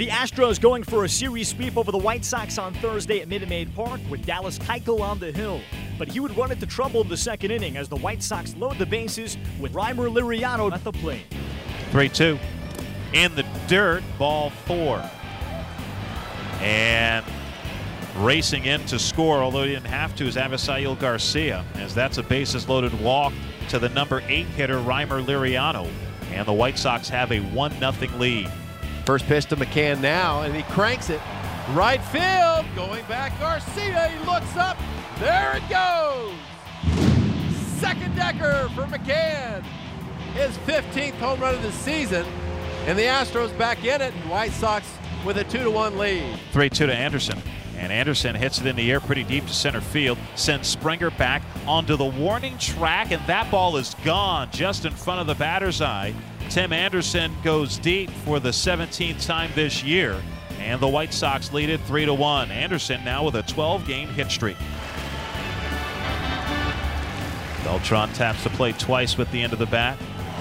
The Astros going for a series sweep over the White Sox on Thursday at Minute Maid Park with Dallas Keuchel on the hill. But he would run into trouble in the second inning as the White Sox load the bases with Reimer Liriano at the plate. 3-2 in the dirt, ball 4. And racing in to score, although he didn't have to, is Avisail Garcia, as that's a bases-loaded walk to the number 8 hitter, Reimer Liriano. And the White Sox have a 1-0 lead. First pitch to McCann now, and he cranks it. Right field, going back Garcia, he looks up, there it goes! Second decker for McCann. His 15th home run of the season, and the Astros back in it, and White Sox with a 2-1 lead. 3-2 to Anderson. And Anderson hits it in the air pretty deep to center field, sends Springer back onto the warning track, and that ball is gone just in front of the batter's eye. Tim Anderson goes deep for the 17th time this year, and the White Sox lead it 3-1. Anderson now with a 12-game hit streak. Beltran taps the plate twice with the end of the bat.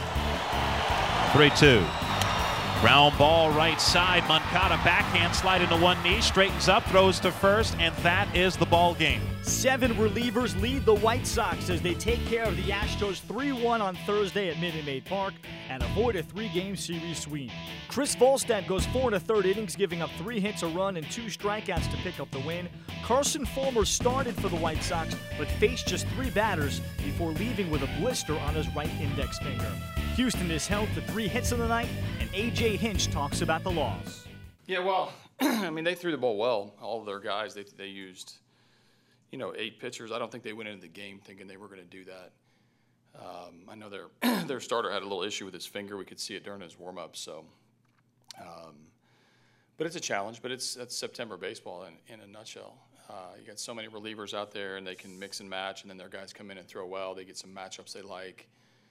3-2. Ground ball right side. Moncada backhand slide into one knee, straightens up, throws to first, and that is the ball game. 7 relievers lead the White Sox as they take care of the Astros 3-1 on Thursday at Minute Maid Park and avoid a 3-game series sweep. Chris Volstad goes 4 1/3 innings, giving up 3 hits, a run, and 2 strikeouts to pick up the win. Carson Fulmer started for the White Sox, but faced just 3 batters before leaving with a blister on his right index finger. Houston is held to 3 hits in the night, and A.J. Hinch talks about the loss. Yeah, well, I mean, they threw the ball well. All of their guys, they used, 8 pitchers. I don't think they went into the game thinking they were going to do that. I know their starter had a little issue with his finger. We could see it during his warm-up. So, but it's a challenge. But that's September baseball in a nutshell. You got so many relievers out there, and they can mix and match, and then their guys come in and throw well. They get some matchups they like.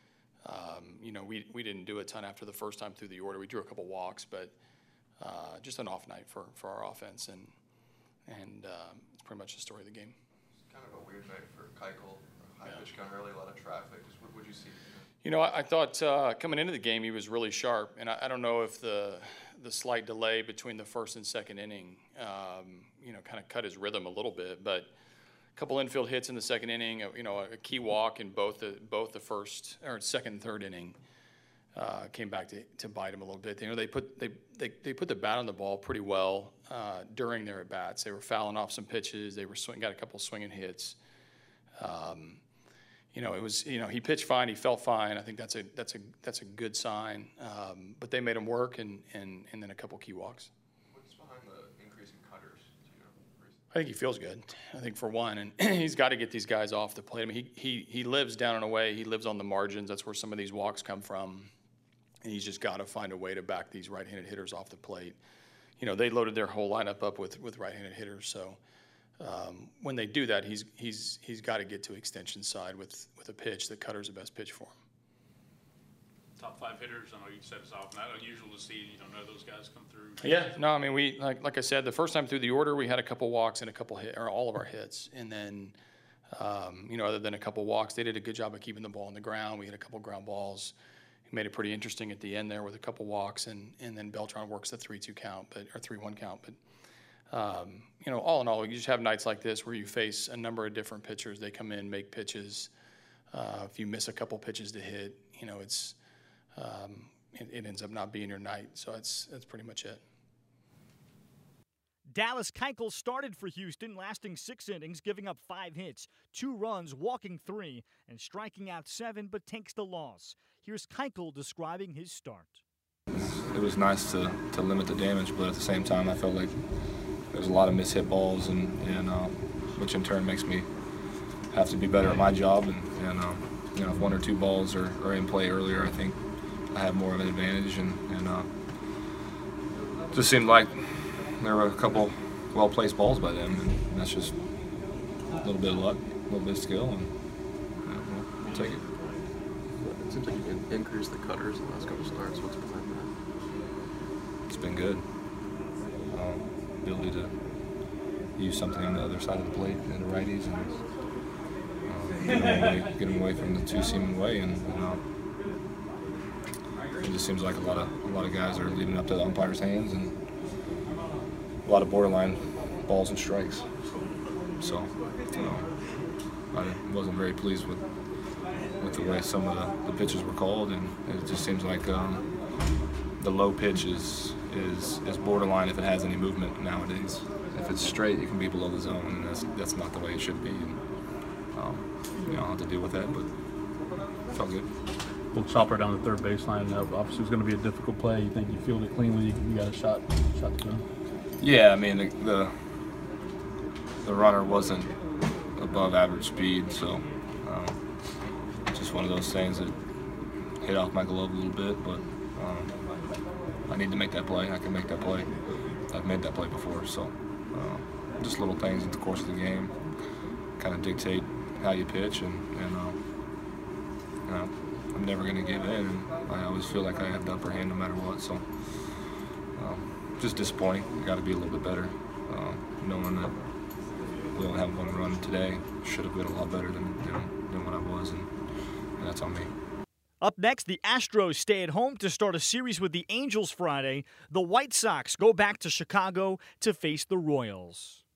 We didn't do a ton after the first time through the order. We drew a couple walks, but just an off night for our offense, and it's pretty much the story of the game. It's kind of a weird night for Keuchel. High pitch count early, a lot of traffic. Just what would you see? I thought coming into the game he was really sharp, and I don't know if the slight delay between the first and second inning, kind of cut his rhythm a little bit, but. Couple infield hits in the second inning, a key walk in both the first or second and third inning came back to bite him a little bit. They put the bat on the ball pretty well during their at bats. They were fouling off some pitches. They were got a couple swinging hits. It was he pitched fine. He felt fine. I think that's a good sign. But they made him work and then a couple key walks. I think he feels good. I think for one, and he's got to get these guys off the plate. I mean, he lives down and away. He lives on the margins. That's where some of these walks come from. And he's just got to find a way to back these right-handed hitters off the plate. They loaded their whole lineup up with right-handed hitters. So when they do that, he's got to get to extension side with a pitch. The cutter's the best pitch for him. Top 5 hitters. I know you said it's often not unusual to see those guys come through. Yeah, no, I mean we like I said, the first time through the order we had a couple walks and a couple all of our hits, and then other than a couple walks, they did a good job of keeping the ball on the ground. We had a couple ground balls. He made it pretty interesting at the end there with a couple walks, and then Beltran works the 3-2 count, or 3-1 count. But all in all, you just have nights like this where you face a number of different pitchers. They come in, make pitches. If you miss a couple pitches to hit, it's. It ends up not being your night, so that's pretty much it. Dallas Keuchel started for Houston, lasting 6 innings, giving up 5 hits, 2 runs, walking 3, and striking out 7, but takes the loss. Here's Keuchel describing his start. It was nice to limit the damage, but at the same time, I felt like there was a lot of mishit balls, and which in turn makes me have to be better at my job. And if 1 or 2 balls are in play earlier, I think I have more of an advantage, and just seemed like there were a couple well-placed balls by them, and that's just a little bit of luck, a little bit of skill, and we'll take it. It seems like you can increase the cutters in the last couple starts. What's behind that? It's been good. Ability to use something on the other side of the plate and the righties, and get them away from the two-seam way, and it just seems like a lot of guys are leaving it up to the umpire's hands, and a lot of borderline balls and strikes. So, I wasn't very pleased with the way some of the pitches were called, and it just seems like the low pitch is borderline if it has any movement nowadays. If it's straight, you can be below the zone, and that's not the way it should be. And, I'll have to deal with that, but it felt good. Little chopper down the third baseline. Obviously, it's going to be a difficult play. You think you fielded it cleanly? You got a shot to go. Yeah, I mean the runner wasn't above average speed, so just one of those things that hit off my glove a little bit. But I need to make that play. I can make that play. I've made that play before, so just little things in the course of the game kind of dictate how you pitch, and I'm never going to give in, and I always feel like I have the upper hand no matter what. So just disappointing. Got to be a little bit better. Knowing that we only have one run today, should have been a lot better than what I was, and that's on me. Up next, the Astros stay at home to start a series with the Angels Friday. The White Sox go back to Chicago to face the Royals.